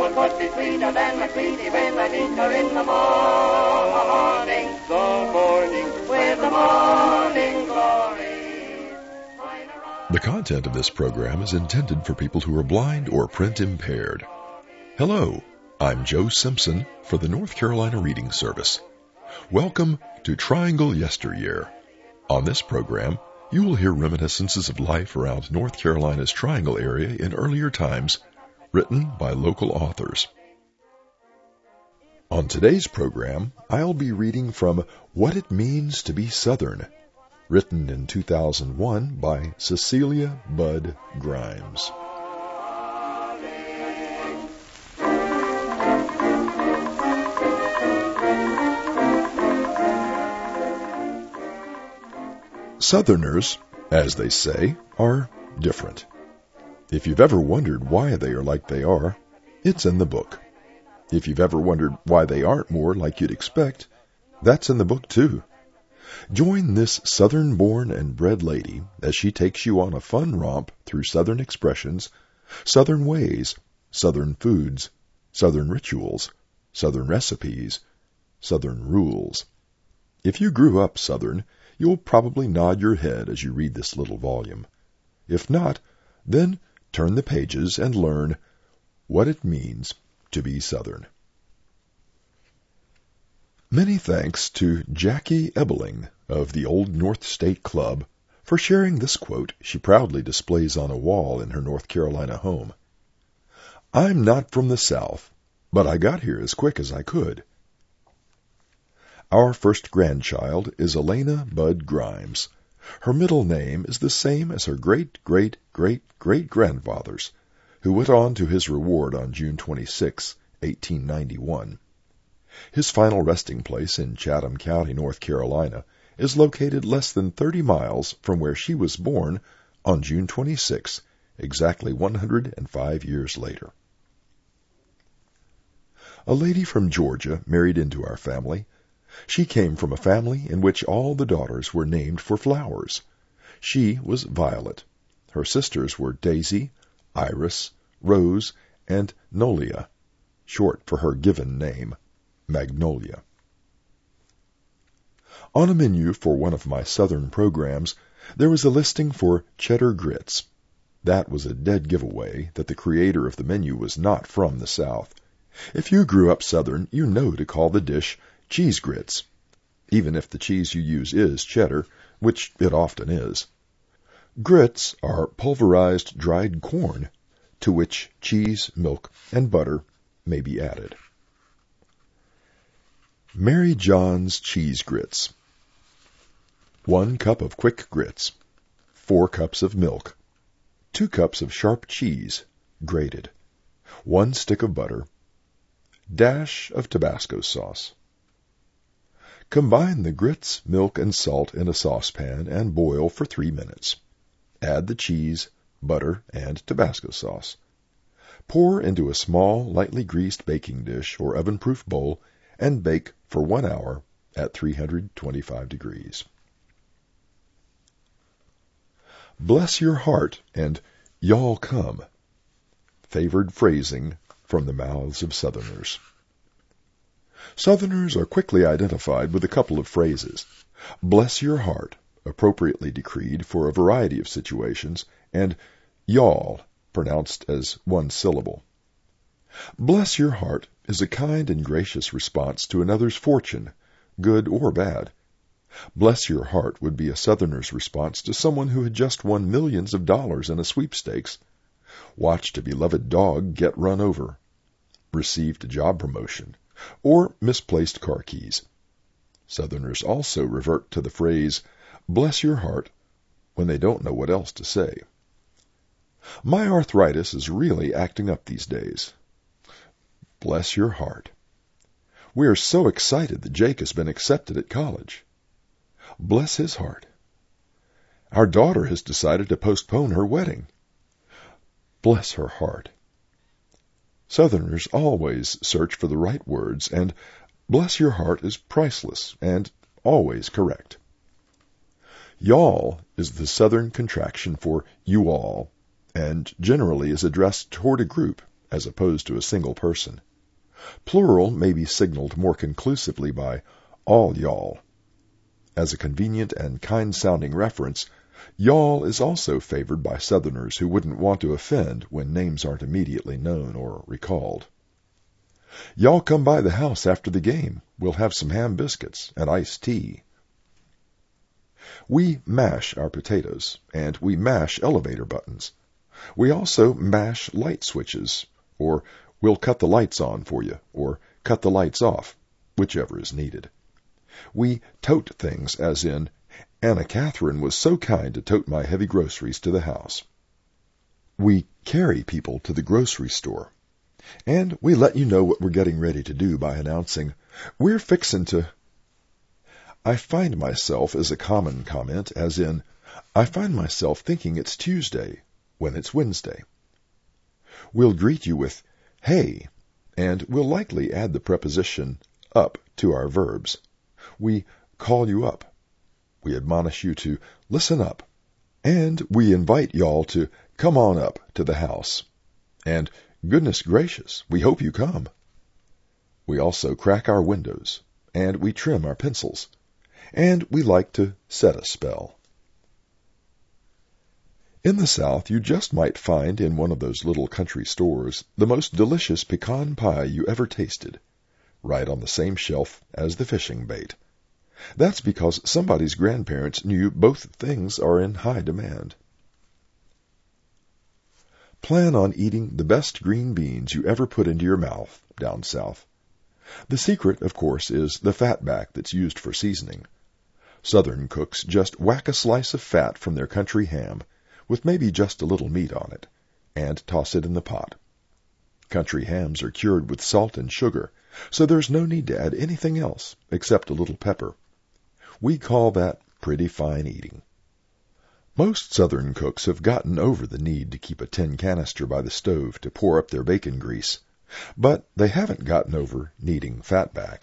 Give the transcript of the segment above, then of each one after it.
could be sweeter than my sweetie when I meet her in the morning. The morning, with the morning glory. The content of this program is intended for people who are blind or print impaired. Hello, I'm Joe Simpson for the North Carolina Reading Service. Welcome to Triangle Yesteryear. On this program, you will hear reminiscences of life around North Carolina's Triangle area in earlier times, written by local authors. On today's program, I'll be reading from What It Means to Be Southern, written in 2001 by Cecilia Budd Grimes. Southerners, as they say, are different. If you've ever wondered why they are like they are, it's in the book. If you've ever wondered why they aren't more like you'd expect, that's in the book too. Join this Southern-born and bred lady as she takes you on a fun romp through Southern expressions, Southern ways, Southern foods, Southern rituals, Southern recipes, Southern rules. If you grew up Southern, you'll probably nod your head as you read this little volume. If not, then turn the pages and learn what it means to be Southern. Many thanks to Jackie Ebeling of the Old North State Club for sharing this quote she proudly displays on a wall in her North Carolina home. I'm not from the South, but I got here as quick as I could. Our first grandchild is Elena Budd Grimes. Her middle name is the same as her great-great-great-great-grandfather's, who went on to his reward on June 26, 1891. His final resting place in Chatham County, North Carolina, is located less than 30 miles from where she was born on June 26, exactly 105 years later. A lady from Georgia married into our family. She came from a family in which all the daughters were named for flowers. She was Violet. Her sisters were Daisy, Iris, Rose, and Nolia, short for her given name, Magnolia. On a menu for one of my Southern programs, there was a listing for cheddar grits. That was a dead giveaway that the creator of the menu was not from the South. If you grew up Southern, you know to call the dish cheese grits, even if the cheese you use is cheddar, which it often is. Grits are pulverized dried corn, to which cheese, milk, and butter may be added. Mary John's cheese grits. 1 cup of quick grits, 4 cups of milk, 2 cups of sharp cheese, grated, 1 stick of butter, dash of Tabasco sauce. Combine the grits, milk, and salt in a saucepan and boil for 3 minutes. Add the cheese, butter, and Tabasco sauce. Pour into a small, lightly greased baking dish or oven-proof bowl and bake for 1 hour at 325 degrees. Bless your heart and y'all come. Favored phrasing from the mouths of Southerners. Southerners are quickly identified with a couple of phrases. Bless your heart, appropriately decreed for a variety of situations, and y'all, pronounced as one syllable. Bless your heart is a kind and gracious response to another's fortune, good or bad. Bless your heart would be a Southerner's response to someone who had just won millions of dollars in a sweepstakes, watched a beloved dog get run over, received a job promotion, or misplaced car keys. Southerners also revert to the phrase, bless your heart, when they don't know what else to say. My arthritis is really acting up these days. Bless your heart. We are so excited that Jake has been accepted at college. Bless his heart. Our daughter has decided to postpone her wedding. Bless her heart. Southerners always search for the right words, and bless your heart is priceless and always correct. Y'all is the Southern contraction for you all, and generally is addressed toward a group, as opposed to a single person. Plural may be signaled more conclusively by all y'all. As a convenient and kind-sounding reference, y'all is also favored by Southerners who wouldn't want to offend when names aren't immediately known or recalled. Y'all come by the house after the game. We'll have some ham biscuits and iced tea. We mash our potatoes, and we mash elevator buttons. We also mash light switches, or we'll cut the lights on for you, or cut the lights off, whichever is needed. We tote things, as in, Anna Catherine was so kind to tote my heavy groceries to the house. We carry people to the grocery store. And we let you know what we're getting ready to do by announcing, we're fixin' to... I find myself is a common comment, as in, I find myself thinking it's Tuesday when it's Wednesday. We'll greet you with, hey, and we'll likely add the preposition up to our verbs. We call you up. We admonish you to listen up. And we invite y'all to come on up to the house. And goodness gracious, we hope you come. We also crack our windows, and we trim our pencils, and we like to set a spell. In the South, you just might find in one of those little country stores the most delicious pecan pie you ever tasted, right on the same shelf as the fishing bait. That's because somebody's grandparents knew both things are in high demand. Plan on eating the best green beans you ever put into your mouth down south. The secret, of course, is the fatback that's used for seasoning. Southern cooks just whack a slice of fat from their country ham, with maybe just a little meat on it, and toss it in the pot. Country hams are cured with salt and sugar, so there's no need to add anything else except a little pepper. We call that pretty fine eating. Most Southern cooks have gotten over the need to keep a tin canister by the stove to pour up their bacon grease, but they haven't gotten over needing fatback.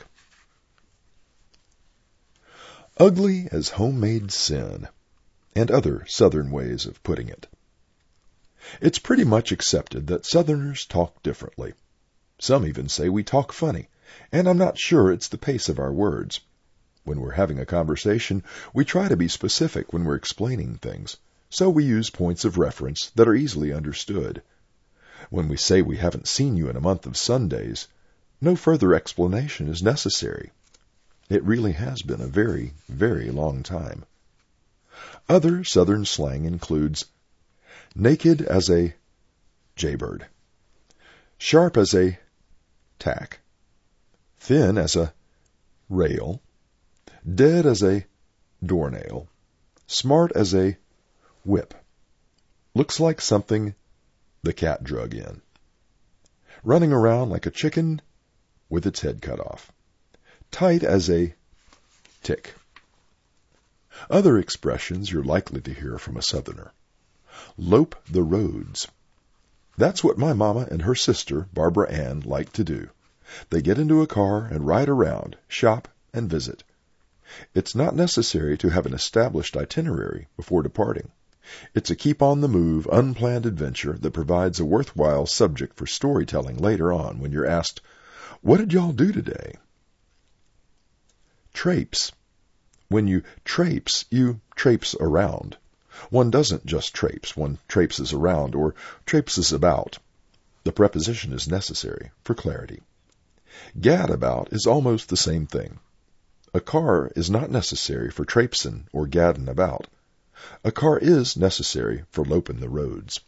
Ugly as homemade sin, and other Southern ways of putting it. It's pretty much accepted that Southerners talk differently. Some even say we talk funny, and I'm not sure it's the pace of our words. When we're having a conversation, we try to be specific when we're explaining things, so we use points of reference that are easily understood. When we say we haven't seen you in a month of Sundays, no further explanation is necessary. It really has been a very, very long time. Other Southern slang includes naked as a jaybird, sharp as a tack, thin as a rail, dead as a doornail, smart as a whip, looks like something the cat drug in, running around like a chicken with its head cut off, tight as a tick. Other expressions you're likely to hear from a Southerner. Lope the roads. That's what my mama and her sister, Barbara Ann, like to do. They get into a car and ride around, shop, and visit. It's not necessary to have an established itinerary before departing. It's a keep-on-the-move, unplanned adventure that provides a worthwhile subject for storytelling later on when you're asked, "What did y'all do today?" Traipse. When you traipse around. One doesn't just traipse, one traipses around or traipses about. The preposition is necessary for clarity. Gad about is almost the same thing. A car is not necessary for traipsin' or gaddin' about. A car is necessary for loping the roads.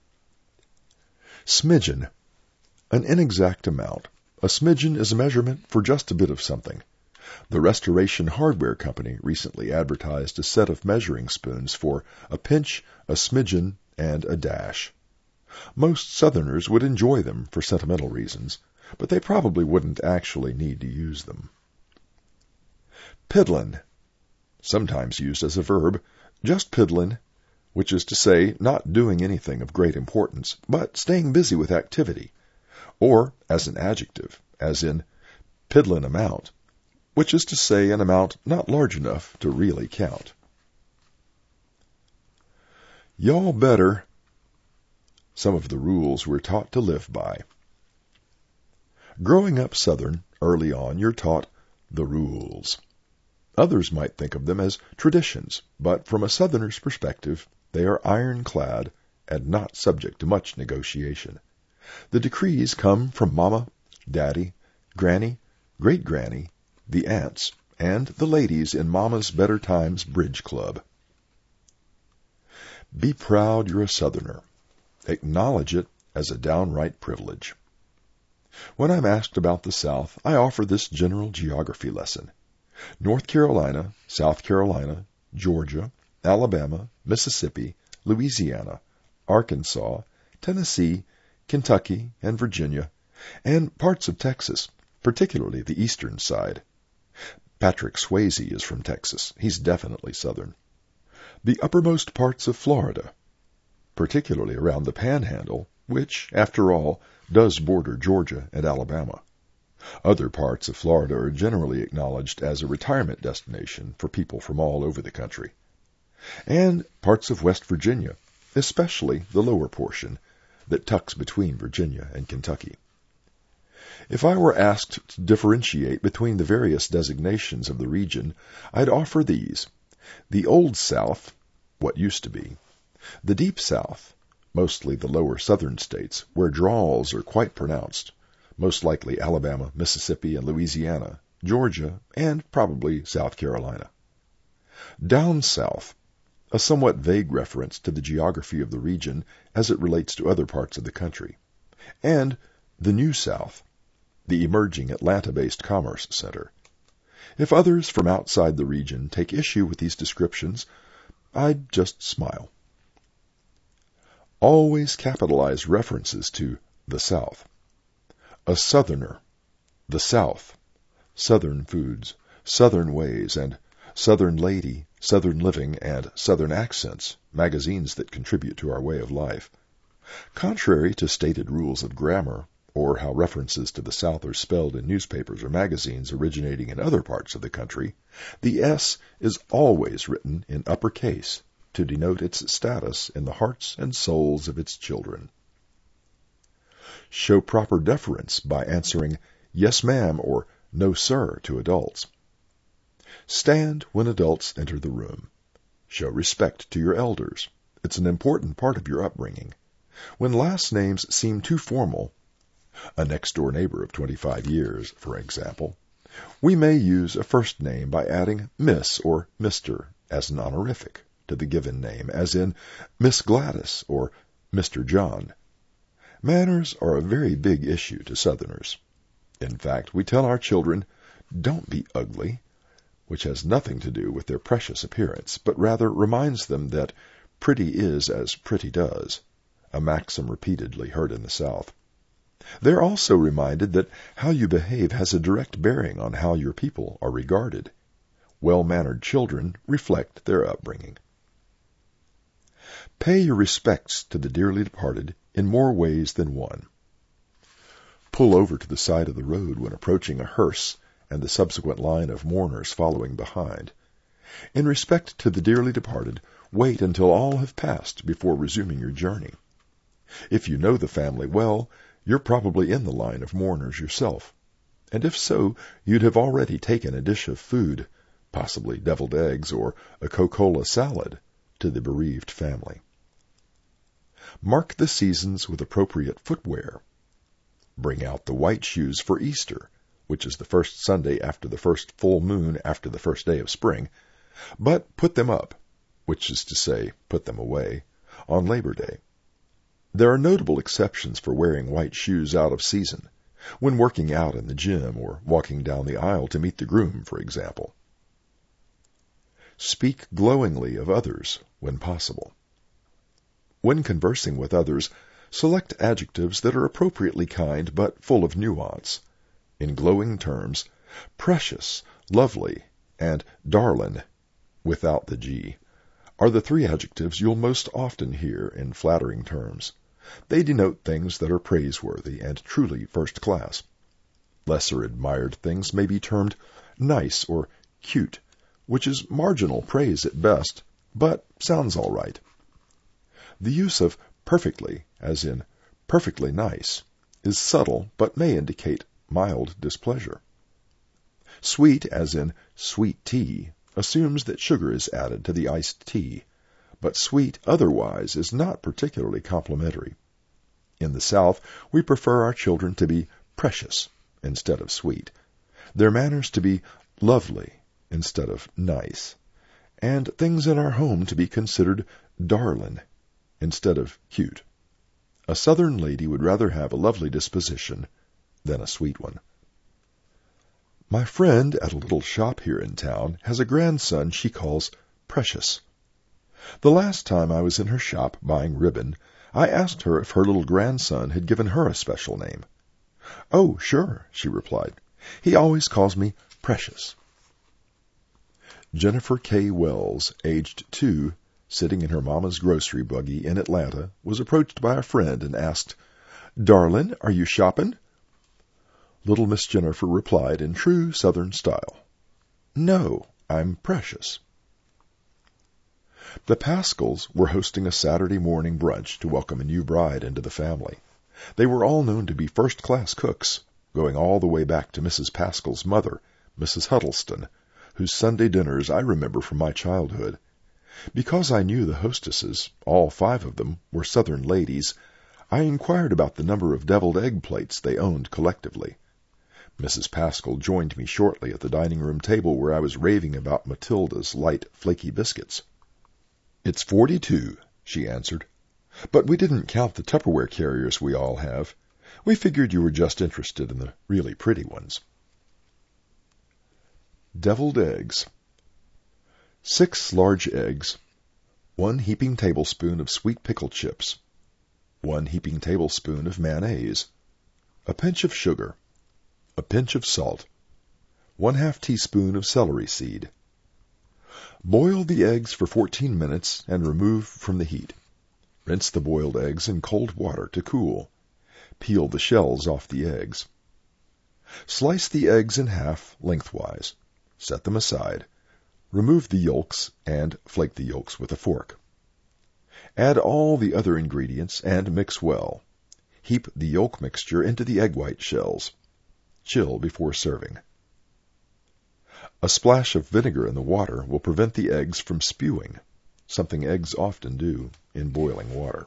Smidgen. An inexact amount. A smidgen is a measurement for just a bit of something. The Restoration Hardware Company recently advertised a set of measuring spoons for a pinch, a smidgen, and a dash. Most Southerners would enjoy them for sentimental reasons, but they probably wouldn't actually need to use them. Piddlin', sometimes used as a verb, just piddlin', which is to say not doing anything of great importance, but staying busy with activity, or as an adjective, as in piddlin' amount, which is to say an amount not large enough to really count. Y'all better some of the rules we're taught to live by. Growing up Southern, early on, you're taught the rules. Others might think of them as traditions, but from a Southerner's perspective, they are ironclad and not subject to much negotiation. The decrees come from Mama, Daddy, Granny, Great-Granny, the aunts, and the ladies in Mama's Better Times Bridge Club. Be proud you're a Southerner. Acknowledge it as a downright privilege. When I'm asked about the South, I offer this general geography lesson. North Carolina, South Carolina, Georgia, Alabama, Mississippi, Louisiana, Arkansas, Tennessee, Kentucky, and Virginia, and parts of Texas, particularly the eastern side. Patrick Swayze is from Texas. He's definitely Southern. The uppermost parts of Florida, particularly around the Panhandle, which, after all, does border Georgia and Alabama. Other parts of Florida are generally acknowledged as a retirement destination for people from all over the country. And parts of West Virginia, especially the lower portion that tucks between Virginia and Kentucky. If I were asked to differentiate between the various designations of the region, I'd offer these. The Old South, what used to be. The Deep South, mostly the lower southern states, where drawls are quite pronounced, most likely Alabama, Mississippi, and Louisiana, Georgia, and probably South Carolina. Down South, a somewhat vague reference to the geography of the region as it relates to other parts of the country. And the New South, the emerging Atlanta-based commerce center. If others from outside the region take issue with these descriptions, I'd just smile. Always capitalize references to the South. A Southerner, the South, Southern foods, Southern ways, and Southern lady, Southern living, and Southern accents, magazines that contribute to our way of life. Contrary to stated rules of grammar, or how references to the South are spelled in newspapers or magazines originating in other parts of the country, the S is always written in uppercase to denote its status in the hearts and souls of its children. Show proper deference by answering yes ma'am or no sir to adults. Stand when adults enter the room. Show respect to your elders. It's an important part of your upbringing. When last names seem too formal, a next-door neighbor of 25 years, for example, we may use a first name by adding Miss or Mr. as an honorific to the given name, as in Miss Gladys or Mr. John. Manners are a very big issue to Southerners. In fact, we tell our children, don't be ugly, which has nothing to do with their precious appearance, but rather reminds them that pretty is as pretty does, a maxim repeatedly heard in the South. They're also reminded that how you behave has a direct bearing on how your people are regarded. Well-mannered children reflect their upbringing. Pay your respects to the dearly departed in more ways than one. Pull over to the side of the road when approaching a hearse and the subsequent line of mourners following behind. In respect to the dearly departed, wait until all have passed before resuming your journey. If you know the family well, you're probably in the line of mourners yourself, and if so, you'd have already taken a dish of food, possibly deviled eggs or a Coca-Cola salad, to the bereaved family. Mark the seasons with appropriate footwear. Bring out the white shoes for Easter, which is the first Sunday after the first full moon after the first day of spring, but put them up, which is to say, put them away, on Labor Day. There are notable exceptions for wearing white shoes out of season, when working out in the gym or walking down the aisle to meet the groom, for example. Speak glowingly of others when possible. When conversing with others, select adjectives that are appropriately kind but full of nuance. In glowing terms, precious, lovely, and darlin', without the G, are the three adjectives you'll most often hear in flattering terms. They denote things that are praiseworthy and truly first class. Lesser admired things may be termed nice or cute, which is marginal praise at best, but sounds all right. The use of perfectly as in perfectly nice, is subtle but may indicate mild displeasure. Sweet, as in sweet tea, assumes that sugar is added to the iced tea, but sweet otherwise is not particularly complimentary. In the South, we prefer our children to be precious instead of sweet, their manners to be lovely instead of nice, and things in our home to be considered darlin' instead of cute. A Southern lady would rather have a lovely disposition than a sweet one. My friend at a little shop here in town has a grandson she calls Precious. The last time I was in her shop buying ribbon, I asked her if her little grandson had given her a special name. "Oh, sure," she replied. "He always calls me Precious." Jennifer K. Wells, aged 2, sitting in her mama's grocery buggy in Atlanta, was approached by a friend and asked, "Darlin', are you shoppin'?" Little Miss Jennifer replied in true Southern style, "No, I'm Precious." The Pascals were hosting a Saturday morning brunch to welcome a new bride into the family. They were all known to be first-class cooks, going all the way back to Mrs. Pascal's mother, Mrs. Huddleston, whose Sunday dinners I remember from my childhood. Because I knew the hostesses, all 5 of them, were Southern ladies, I inquired about the number of deviled egg plates they owned collectively. Mrs. Pascal joined me shortly at the dining-room table where I was raving about Matilda's light, flaky biscuits. "It's 42, she answered. "But we didn't count the Tupperware carriers we all have. We figured you were just interested in the really pretty ones." Deviled eggs. 6 large eggs, 1 heaping tablespoon of sweet pickle chips, 1 heaping tablespoon of mayonnaise, a pinch of sugar, a pinch of salt, 1/2 teaspoon of celery seed. Boil the eggs for 14 minutes and remove from the heat. Rinse the boiled eggs in cold water to cool. Peel the shells off the eggs. Slice the eggs in half lengthwise. Set them aside. Remove the yolks and flake the yolks with a fork. Add all the other ingredients and mix well. Heap the yolk mixture into the egg white shells. Chill before serving. A splash of vinegar in the water will prevent the eggs from spewing, something eggs often do in boiling water.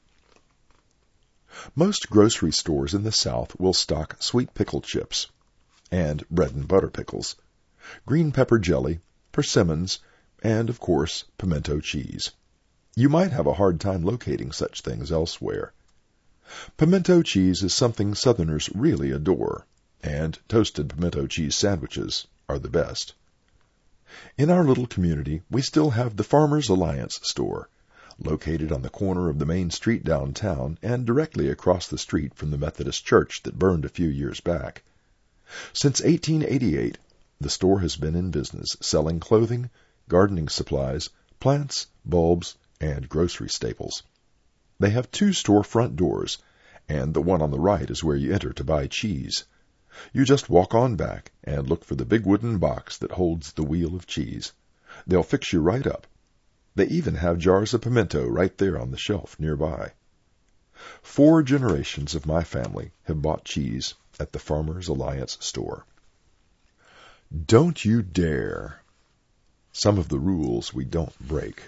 Most grocery stores in the South will stock sweet pickle chips and bread and butter pickles, green pepper jelly, persimmons, and, of course, pimento cheese. You might have a hard time locating such things elsewhere. Pimento cheese is something Southerners really adore, and toasted pimento cheese sandwiches are the best. In our little community, we still have the Farmers Alliance store, located on the corner of the main street downtown and directly across the street from the Methodist church that burned a few years back. Since 1888, the store has been in business selling clothing, gardening supplies, plants, bulbs, and grocery staples. They have 2 store front doors, and the one on the right is where you enter to buy cheese. You just walk on back and look for the big wooden box that holds the wheel of cheese. They'll fix you right up. They even have jars of pimento right there on the shelf nearby. 4 generations of my family have bought cheese at the Farmers Alliance store. Don't you dare. Some of the rules we don't break.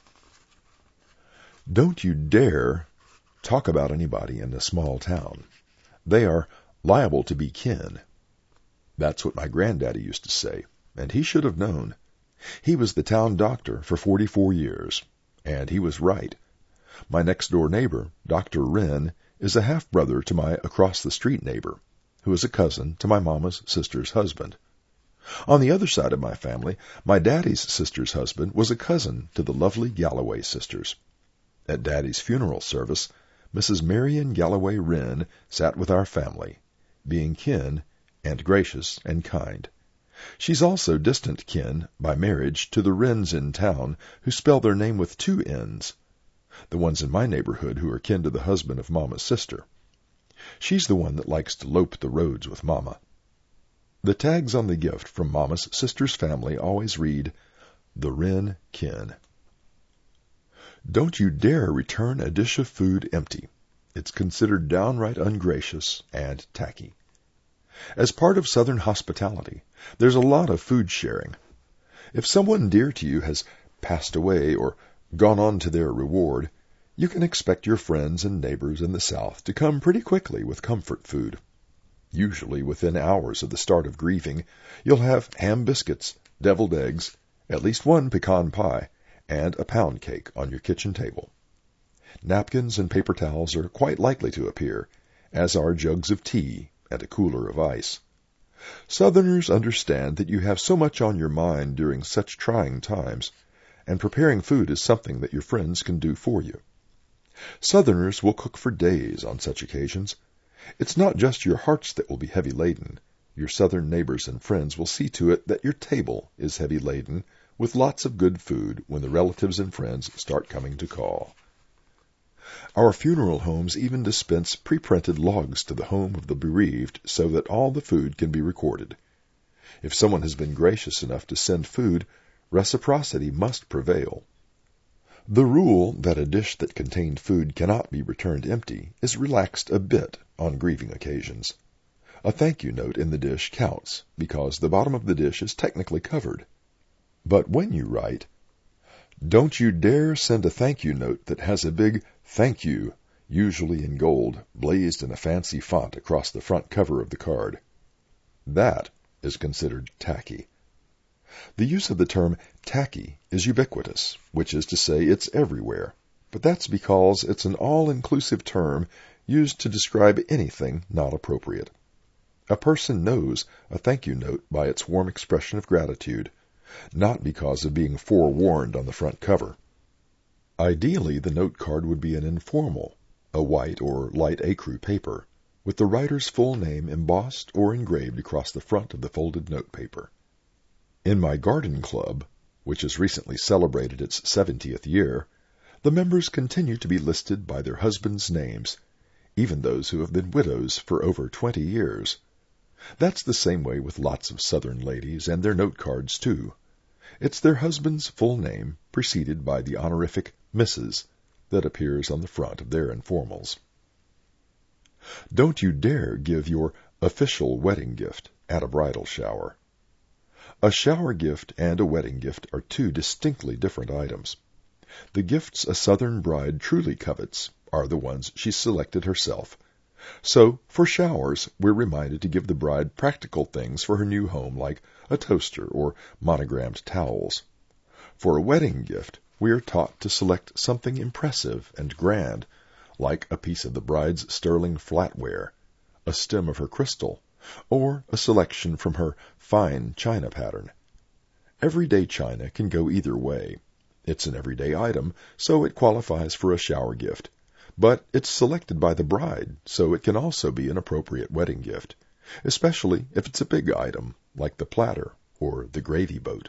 Don't you dare talk about anybody in a small town. They are liable to be kin. That's what my granddaddy used to say, and he should have known. He was the town doctor for 44 years, and he was right. My next-door neighbor, Dr. Wren, is a half-brother to my across-the-street neighbor, who is a cousin to my mama's sister's husband. On the other side of my family, my daddy's sister's husband was a cousin to the lovely Galloway sisters. At Daddy's funeral service, Mrs. Marion Galloway Wren sat with our family, being kin and gracious and kind. She's also distant kin by marriage to the Wrens in town who spell their name with 2 N's, the ones in my neighborhood who are kin to the husband of Mama's sister. She's the one that likes to lope the roads with Mama. The tags on the gift from Mama's sister's family always read, "The Wren Kin." Don't you dare return a dish of food empty. It's considered downright ungracious and tacky. As part of Southern hospitality, there's a lot of food sharing. If someone dear to you has passed away or gone on to their reward, you can expect your friends and neighbors in the South to come pretty quickly with comfort food. Usually within hours of the start of grieving, you'll have ham biscuits, deviled eggs, at least one pecan pie, and a pound cake on your kitchen table. Napkins and paper towels are quite likely to appear, as are jugs of tea and a cooler of ice. Southerners understand that you have so much on your mind during such trying times, and preparing food is something that your friends can do for you. Southerners will cook for days on such occasions. It's not just your hearts that will be heavy laden. Your Southern neighbors and friends will see to it that your table is heavy laden with lots of good food when the relatives and friends start coming to call. Our funeral homes even dispense pre-printed logs to the home of the bereaved so that all the food can be recorded. If someone has been gracious enough to send food, reciprocity must prevail. The rule that a dish that contained food cannot be returned empty is relaxed a bit on grieving occasions. A thank you note in the dish counts because the bottom of the dish is technically covered. But when you write, don't you dare send a thank you note that has a big thank you, usually in gold, blazed in a fancy font across the front cover of the card. That is considered tacky. The use of the term tacky is ubiquitous, which is to say it's everywhere, but that's because it's an all-inclusive term used to describe anything not appropriate. A person knows a thank you note by its warm expression of gratitude, not because of being forewarned on the front cover. Ideally, the note card would be an informal, a white or light ecru paper, with the writer's full name embossed or engraved across the front of the folded note paper. In my garden club, which has recently celebrated its 70th year, the members continue to be listed by their husbands' names, even those who have been widows for over 20 years. That's the same way with lots of Southern ladies and their note cards, too. It's their husband's full name, preceded by the honorific Mrs., that appears on the front of their informals. Don't you dare give your official wedding gift at a bridal shower. A shower gift and a wedding gift are two distinctly different items. The gifts a Southern bride truly covets are the ones she selected herself. So, for showers, we're reminded to give the bride practical things for her new home like a toaster or monogrammed towels. For a wedding gift, we are taught to select something impressive and grand, like a piece of the bride's sterling flatware, a stem of her crystal, or a selection from her fine china pattern. Everyday china can go either way. It's an everyday item, so it qualifies for a shower gift. But it's selected by the bride, so it can also be an appropriate wedding gift, especially if it's a big item, like the platter or the gravy boat.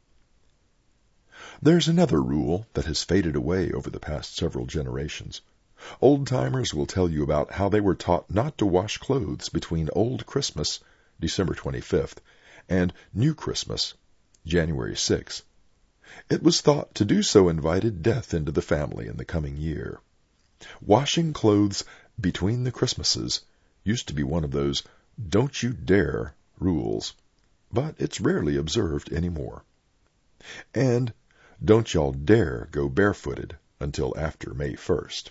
There's another rule that has faded away over the past several generations. Old-timers will tell you about how they were taught not to wash clothes between Old Christmas, December 25th, and New Christmas, January 6th. It was thought to do so invited death into the family in the coming year. Washing clothes between the Christmases used to be one of those don't you dare rules, but it's rarely observed anymore. And don't y'all dare go barefooted until after May 1st.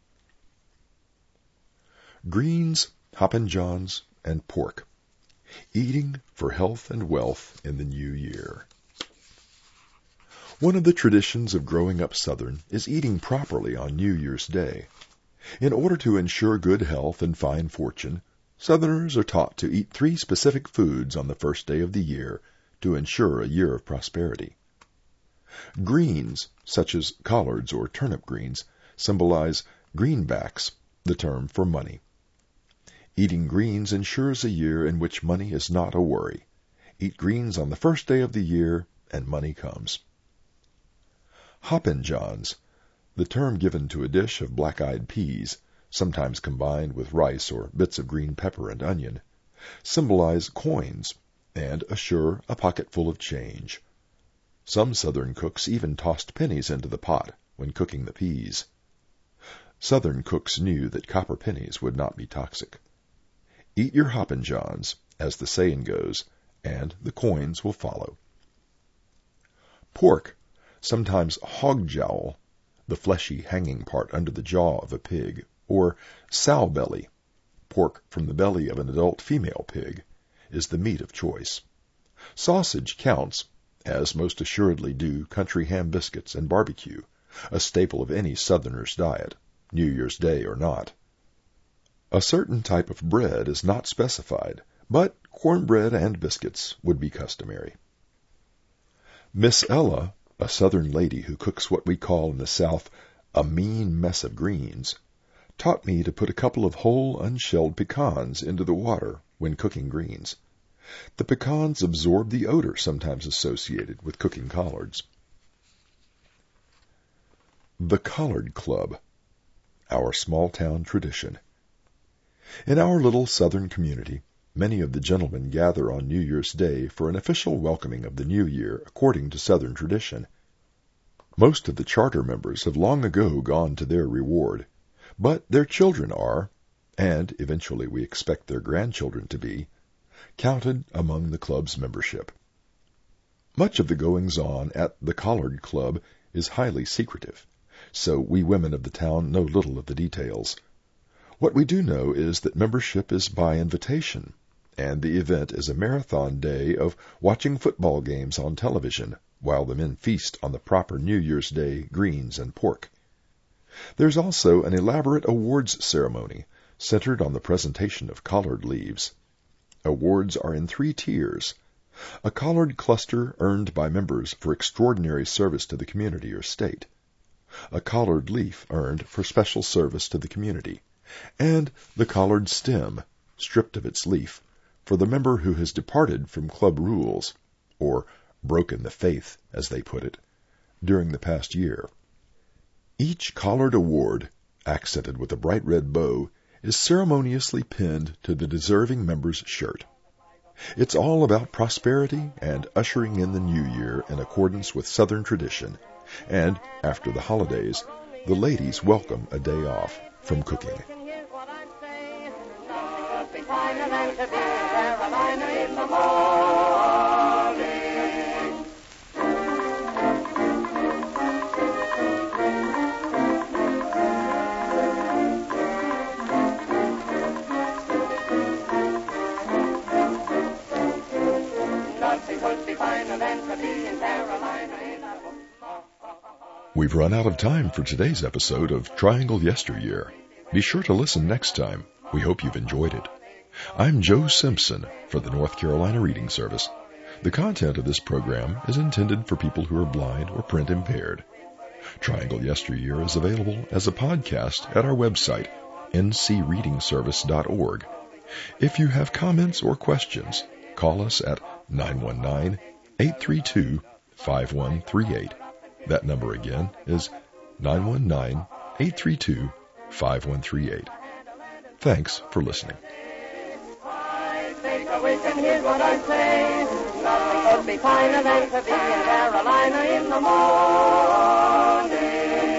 Greens, Hoppin' Johns, and pork. Eating for health and wealth in the new year. One of the traditions of growing up Southern is eating properly on New Year's Day. In order to ensure good health and fine fortune, Southerners are taught to eat 3 specific foods on the first day of the year to ensure a year of prosperity. Greens, such as collards or turnip greens, symbolize greenbacks, the term for money. Eating greens ensures a year in which money is not a worry. Eat greens on the first day of the year, and money comes. Hoppin' Johns, the term given to a dish of black-eyed peas, sometimes combined with rice or bits of green pepper and onion, symbolize coins and assure a pocket full of change. Some Southern cooks even tossed pennies into the pot when cooking the peas. Southern cooks knew that copper pennies would not be toxic. Eat your Hoppin' Johns, as the saying goes, and the coins will follow. Pork, sometimes hog jowl, the fleshy hanging part under the jaw of a pig, or sow belly, pork from the belly of an adult female pig, is the meat of choice. Sausage counts, as most assuredly do country ham biscuits and barbecue, a staple of any Southerner's diet, New Year's Day or not. A certain type of bread is not specified, but cornbread and biscuits would be customary. Miss Ella, a Southern lady who cooks what we call in the South a mean mess of greens, taught me to put a couple of whole unshelled pecans into the water when cooking greens. The pecans absorb the odor sometimes associated with cooking collards. The Collard Club, our small-town tradition. In our little Southern community, many of the gentlemen gather on New Year's Day for an official welcoming of the new year according to Southern tradition. Most of the charter members have long ago gone to their reward, but their children are, and eventually we expect their grandchildren to be, counted among the club's membership. Much of the goings-on at the Collard Club is highly secretive, so we women of the town know little of the details. What we do know is that membership is by invitation, and the event is a marathon day of watching football games on television while the men feast on the proper New Year's Day greens and pork. There's also an elaborate awards ceremony centered on the presentation of collard leaves. Awards are in 3 tiers. A collard cluster earned by members for extraordinary service to the community or state. A collard leaf earned for special service to the community. And the collard stem, stripped of its leaf, for the member who has departed from club rules, or broken the faith, as they put it, during the past year. Each collard award, accented with a bright red bow, is ceremoniously pinned to the deserving member's shirt. It's all about prosperity and ushering in the new year in accordance with Southern tradition, and after the holidays, the ladies welcome a day off from cooking. Finer than to be Carolina in the morning. Nothing could be finer than to be in Carolina in the morning. We've run out of time for today's episode of Triangle Yesteryear. Be sure to listen next time. We hope you've enjoyed it. I'm Joe Simpson for the North Carolina Reading Service. The content of this program is intended for people who are blind or print impaired. Triangle Yesteryear is available as a podcast at our website, ncreadingservice.org. If you have comments or questions, call us at 919-832-5138. That number again is 919-832-5138. Thanks for listening. Take a wish and here's what I say. Nothing could be finer than to be in Carolina in the morning.